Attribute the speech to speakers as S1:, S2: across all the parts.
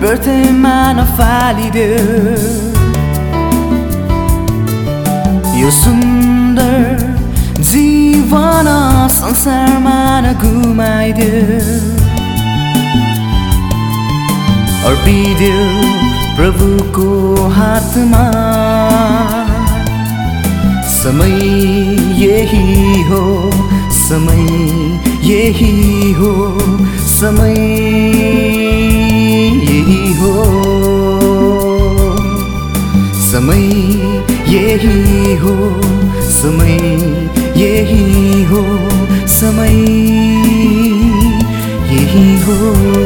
S1: व्यर्थमा नफालिदेऊ। यो सुन्दर जीवन संसारमा नगुमाइदेऊ। अर्पिदेऊ प्रभुको हातमा। समय यही हो, समय यही हो, समय यही हो, समय यही हो, समय यही हो, समय यही हो।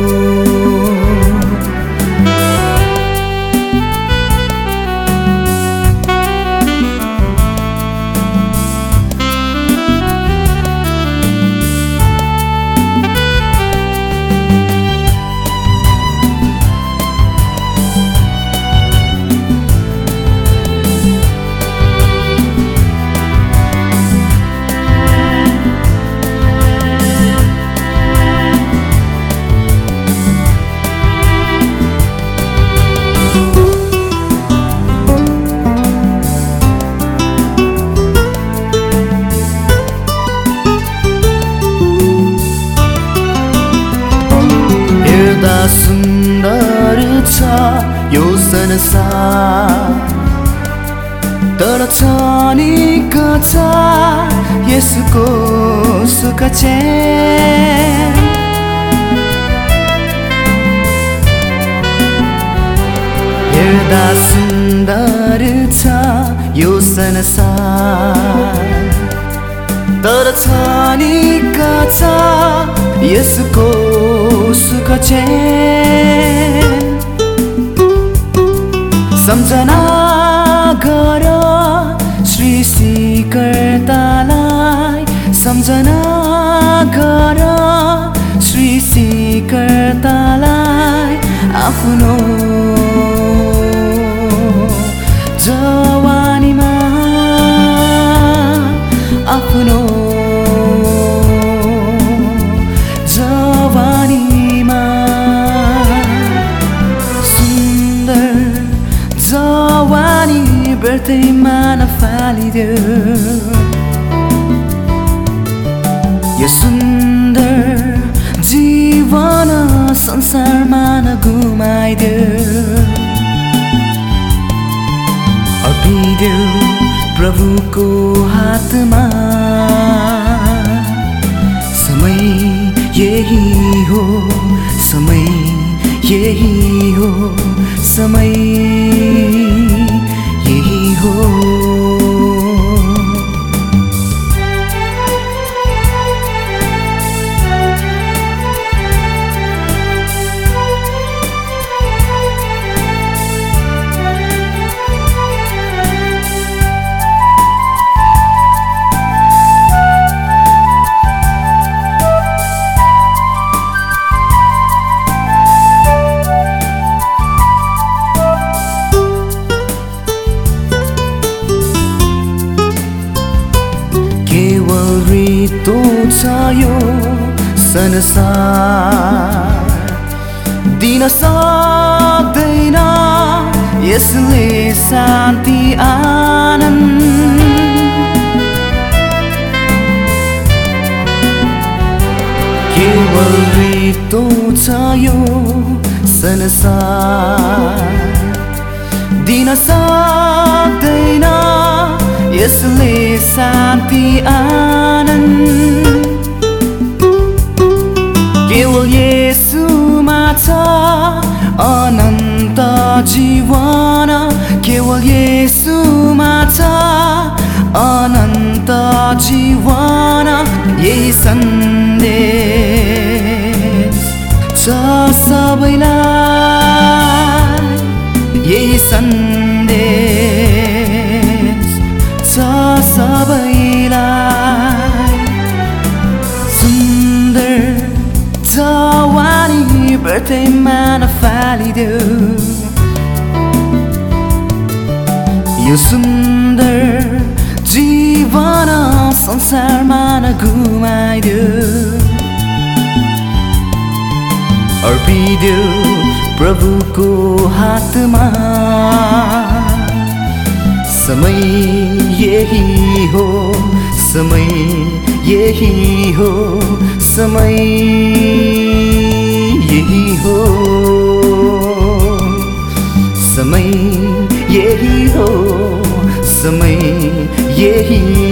S1: सुन्दर छ यो संसार, तर क्षणिक छ यसको सुख चैन। हेर्दा सुन्दर छ यो संसार, तर क्षणिक छ यसको सुख चैन। सम्झना गर सृष्टिकर्तालाई, सम्झना गर सृष्टिकर्तालाई। आफ्नो जवानीमा, आफ्नो जवानीमा सुन्दर जवानी व्यर्थमा नफालिदेऊ। यो सुन्दर जीवन संसारमा नगुमाइदेऊ। अर्पिदेऊ प्रभुको हातमा। समय यही हो, समय यही हो, समय यही हो। केवल रित्तो छ यो संसार, दिन सक्दैन यसले शान्ति आनन्द। केवल रित्तो छ यो संसार, दिन सक्दैन यसले शान्ति आनन्द। केवल येशूमा छ अनन्त जीवन, केवल येशूमा छ अनन्त जीवन। यही सन्देश छ सबैलाई, यही सन्देश छ सबैलाई। सुन्दर जवानी व्यर्थमा नफालिदेऊ। यो सुन्दर जीवन संसारमा नगुमाइदेऊ। अर्पिदेऊ प्रभुको हातमा समय यही हो समय यही हो समय यही हो समय यही हो समय यही